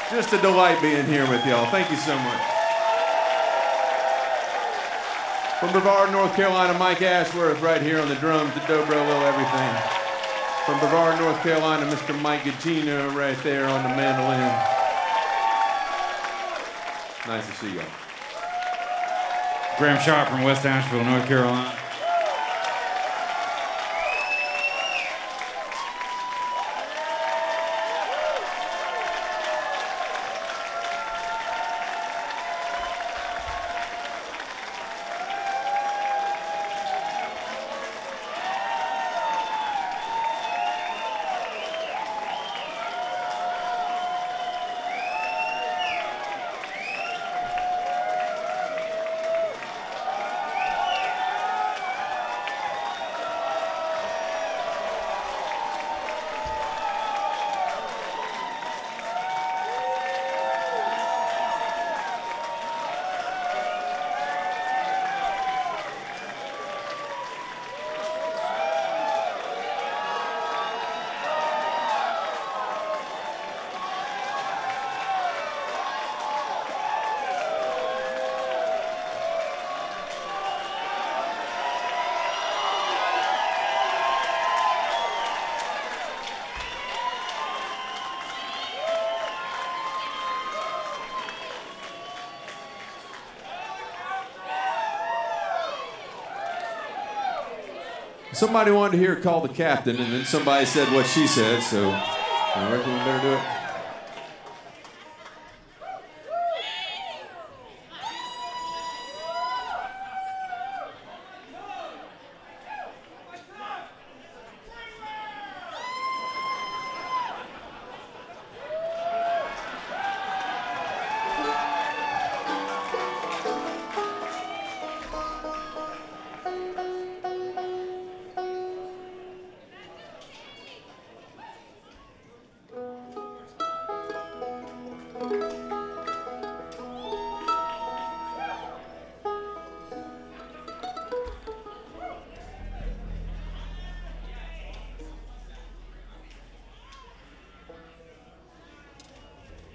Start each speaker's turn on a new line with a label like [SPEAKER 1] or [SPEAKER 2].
[SPEAKER 1] Just a delight being here with y'all. Thank you so much. From Brevard, North Carolina, Mike Ashworth right here on the drums, the dobro, little everything. From Brevard, North Carolina, Mr. Mike Gugino right there on the mandolin. Nice to see y'all.
[SPEAKER 2] Graham Sharp from West Asheville, North Carolina.
[SPEAKER 1] Somebody wanted to hear Call the Captain, and then somebody said what she said, so I reckon we better do it.